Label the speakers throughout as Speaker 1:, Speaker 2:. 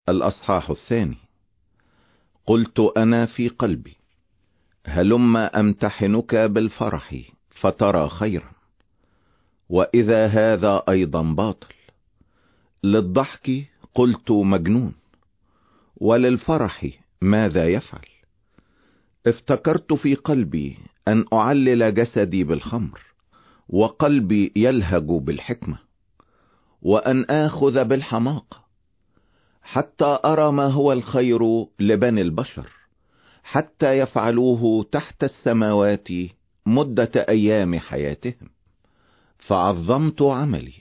Speaker 1: الأصحاح 2. قلت أنا في قلبي: هلم أمتحنك بالفرح فترى خيرا، وإذا هذا أيضا باطل. للضحك قلت مجنون، وللفرح ماذا يفعل؟ افتكرت في قلبي أن أعلل جسدي بالخمر، وقلبي يلهج بالحكمة، وأن آخذ بالحماقة، حتى أرى ما هو الخير لبني البشر، حتى يفعلوه تحت السماوات مدة أيام حياتهم. فعظمت عملي،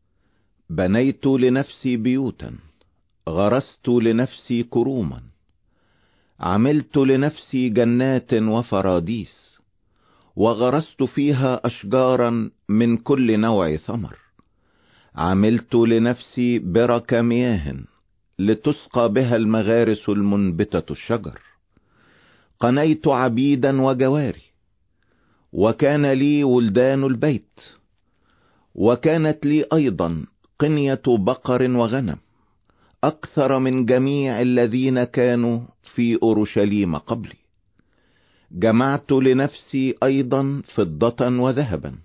Speaker 1: بنيت لنفسي بيوتا، غرست لنفسي كروما، عملت لنفسي جنات وفراديس، وغرست فيها أشجارا من كل نوع ثمر. عملت لنفسي برك مياه لتسقى بها المغارس المنبتة الشجر. قنيت عبيدا وجواري، وكان لي ولدان البيت، وكانت لي أيضا قنية بقر وغنم أكثر من جميع الذين كانوا في أورشليم قبلي. جمعت لنفسي أيضا فضة وذهبا،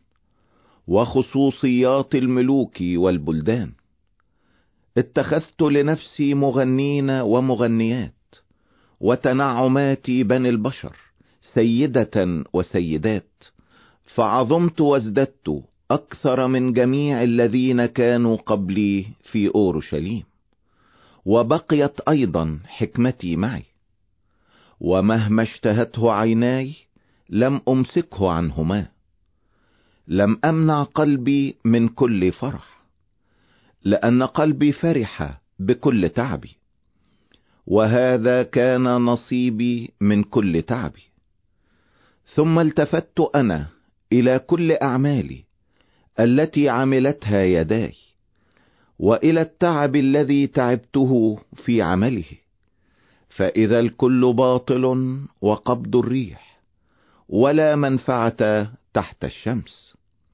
Speaker 1: وخصوصيات الملوك والبلدان. اتخذت لنفسي مغنين ومغنيات، وتنعمات بني البشر، سيدة وسيدات. فعظمت وازددت أكثر من جميع الذين كانوا قبلي في أورشليم، وبقيت أيضا حكمتي معي. ومهما اشتهته عيناي لم أمسكه عنهما. لم أمنع قلبي من كل فرح، لأن قلبي فرح بكل تعبي، وهذا كان نصيبي من كل تعبي. ثم التفت أنا إلى كل أعمالي التي عملتها يداي، وإلى التعب الذي تعبته في عمله، فإذا الكل باطل وقبض الريح، ولا منفعة تحت الشمس.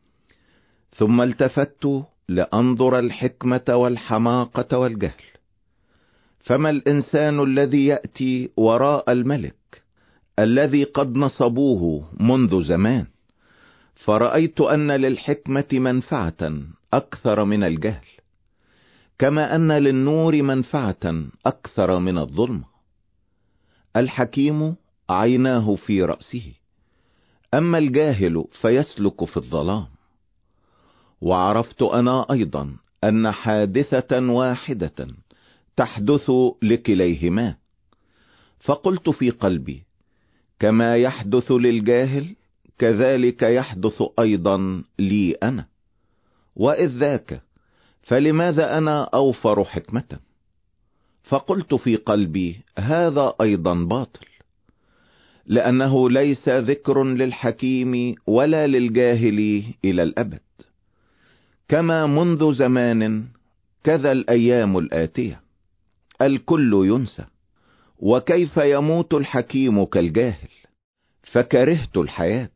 Speaker 1: ثم التفت لأنظر الحكمة والحماقة والجهل. فما الإنسان الذي يأتي وراء الملك الذي قد نصبوه منذ زمان؟ فرأيت أن للحكمة منفعة أكثر من الجهل، كما أن للنور منفعة أكثر من الظلمة. الحكيم عيناه في رأسه، أما الجاهل فيسلك في الظلام. وعرفت أنا أيضا أن حادثة واحدة تحدث لكليهما. فقلت في قلبي: كما يحدث للجاهل كذلك يحدث أيضا لي أنا. وإذ ذاك فلماذا أنا أوفر حكمة؟ فقلت في قلبي: هذا أيضا باطل، لأنه ليس ذكر للحكيم ولا للجاهل إلى الأبد. كما منذ زمان كذا الأيام الآتية، الكل ينسى. وكيف يموت الحكيم كالجاهل؟ فكرهت الحياة،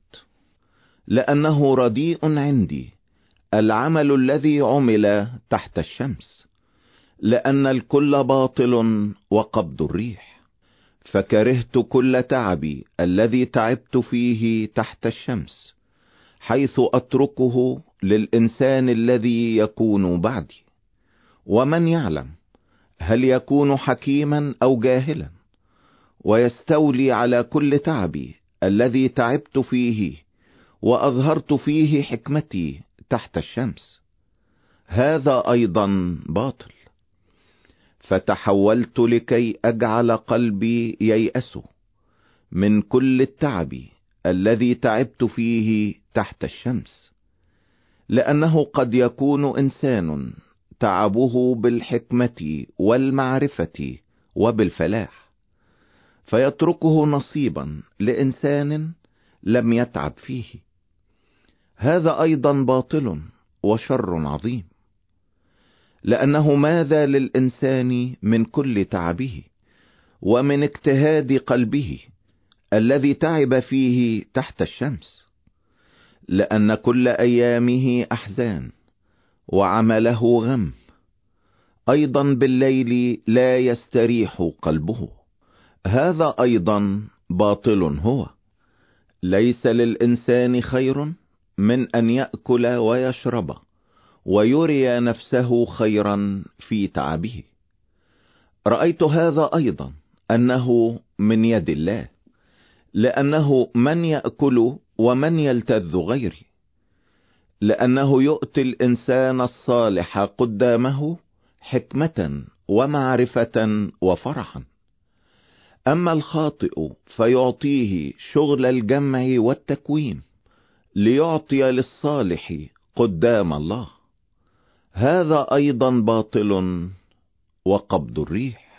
Speaker 1: لأنه رديء عندي العمل الذي عمل تحت الشمس، لأن الكل باطل وقبض الريح. فكرهت كل تعبي الذي تعبت فيه تحت الشمس، حيث أتركه للإنسان الذي يكون بعدي. ومن يعلم هل يكون حكيما أو جاهلا، ويستولي على كل تعبي الذي تعبت فيه وأظهرت فيه حكمتي تحت الشمس. هذا أيضا باطل. فتحولت لكي أجعل قلبي ييأس من كل التعب الذي تعبت فيه تحت الشمس، لأنه قد يكون إنسان تعبه بالحكمة والمعرفة وبالفلاح، فيتركه نصيبا لإنسان لم يتعب فيه. هذا أيضا باطل وشر عظيم، لأنه ماذا للإنسان من كل تعبه ومن اجتهاد قلبه الذي تعب فيه تحت الشمس؟ لأن كل أيامه أحزان وعمله غم. أيضا بالليل لا يستريح قلبه، هذا أيضا باطل هو. ليس للإنسان خير من أن يأكل ويشرب ويري نفسه خيرا في تعبه. رأيت هذا أيضا أنه من يد الله، لأنه من يأكل ومن يلتذ غيري، لأنه يؤتي الإنسان الصالح قدامه حكمة ومعرفة وفرحا، أما الخاطئ فيعطيه شغل الجمع والتكوين ليعطي للصالح قدام الله، هذا أيضا باطل وقبض الريح.